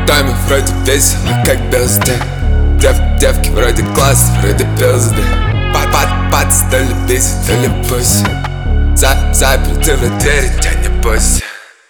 Тайм вроде весело, как безды. Девки вроде класс, вроде пизды. Пат стали бесить, или пусть запертые двери, я не бойся.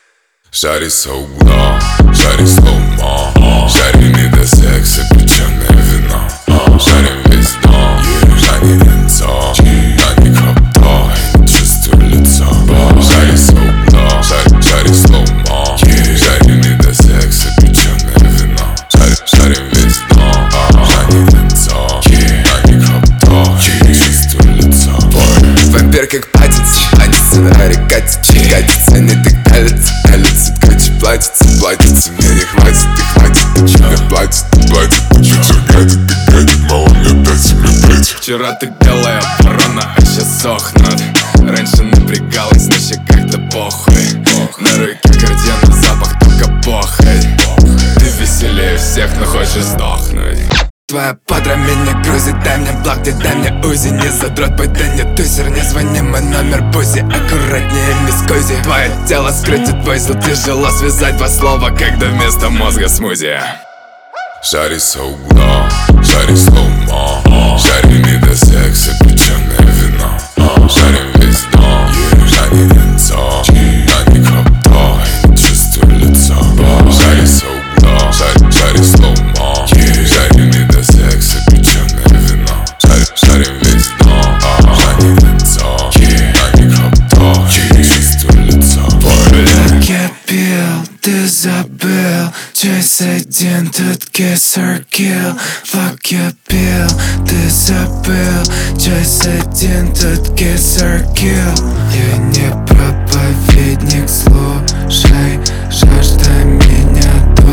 Шари со угла, шари слоумо, шари не до секса, печеное вино. Шарим весь дом, шари венцо, на них хопто, и не чувствую лицо. Шари со угла, шари слоумо, шари не до секса, печеное вино. Шарим весь дом, шари венцо, на них хопто, и не чувствую лицо. Вампир как патится, на аре катится, не так калится. Короче, платится, мне не хватит, ты чё? Мне платит, ты чё гадит, мало мне дайте, Вчера ты белая ворона, а сейчас сохнут. Раньше напрягалась, но ща как-то похуй. На руке кардена, запах только похоть. Ты веселее всех, но хочешь сдохнуть. Твоя подра меня грузит, дай мне блок, ты дай мне узи. Не задрот, бой, да не тусер, не звони, мой номер бузи. Аккуратнее, мисс Кузи. Твое тело скрытит бойзу, тяжело связать два слова, когда вместо мозга смузи. Шари со угла, шари слоумо, шари не до секса, печеное вино. Шарим весь дом, шари венцо, на них хопто, и не чувствую лицо. Шари со угла, шари слоумо, шари не до секса, печеное вино. Шарим весь дом, шари венцо, на них хопто, и не чувствую лицо. Как я пил, ты забыл. Часть один, тут kiss or kill. Fuck я пил, ты забыл. Часть один, тут kiss or kill. Я не проповедник, слушай. Жажда меня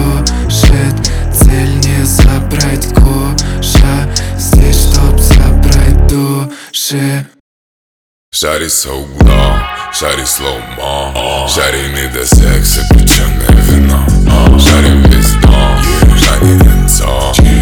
душит. Цель не забрать куша. Здесь чтоб забрать души. Шари со угла, шари слоумо, шари не до секса, печеное вино. Шарим весь дом, шари венцо,